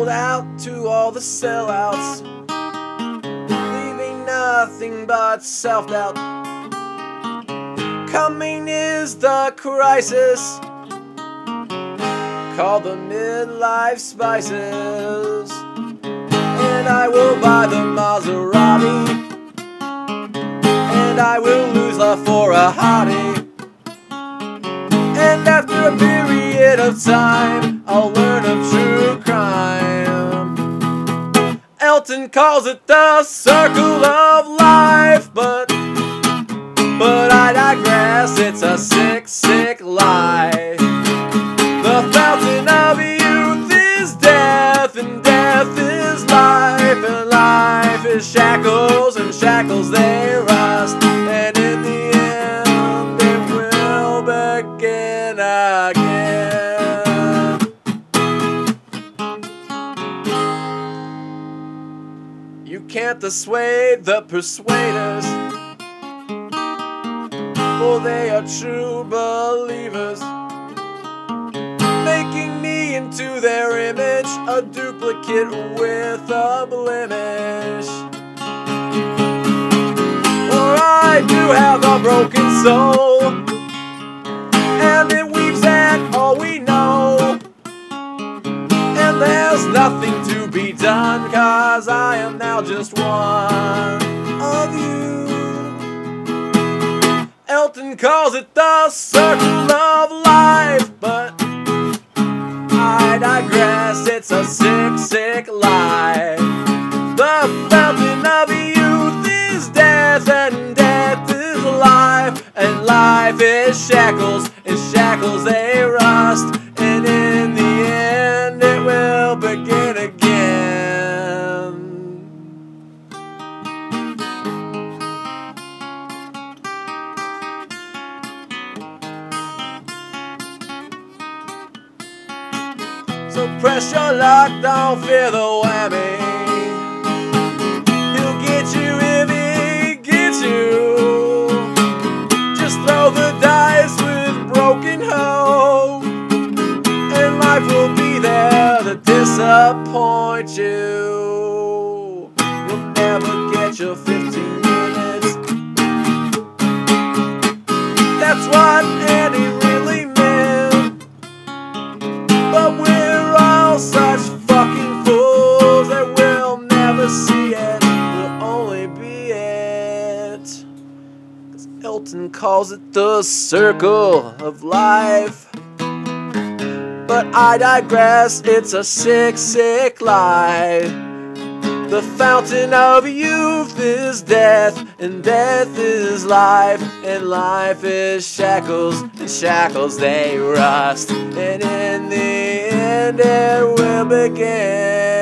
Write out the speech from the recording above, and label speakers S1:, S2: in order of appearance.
S1: sold out to all the sellouts, leaving nothing but self-doubt. Coming is the crisis, called the midlife spices. And I will buy the Maserati, and I will lose love for a hottie. And after a period of time, I'll learn of true crime. Elton calls it the circle of life, but I digress, it's a sick, sick lie. The fountain of youth is death, and death is life, and life is shackles, and shackles they rust, and in the end it will begin again. You can't dissuade the persuaders, for they are true believers, making me into their image, a duplicate with a blemish. For I do have a broken soul, and it weeps at all we know, and there's nothing to be done, 'cause I am now just one of you. Elton calls it the circle of life, but I digress, it's a sick, sick lie. The fountain of youth is death, and death is life, and life is shackles, and shackles they rust, and in the end it will begin again. So press your luck, don't fear the whammy. He'll get you if he gets you. Just throw the dice with broken hope, and life will be there to disappoint you. You'll never get your 15 minutes. That's what Andy really meant. But we're all such fucking fools that we'll never see it, we'll only be it. 'Cause Elton calls it the circle of life, but I digress, it's a sick, sick lie. The fountain of youth is death, and death is life, and life is shackles, and shackles they rust, and in the end it will begin.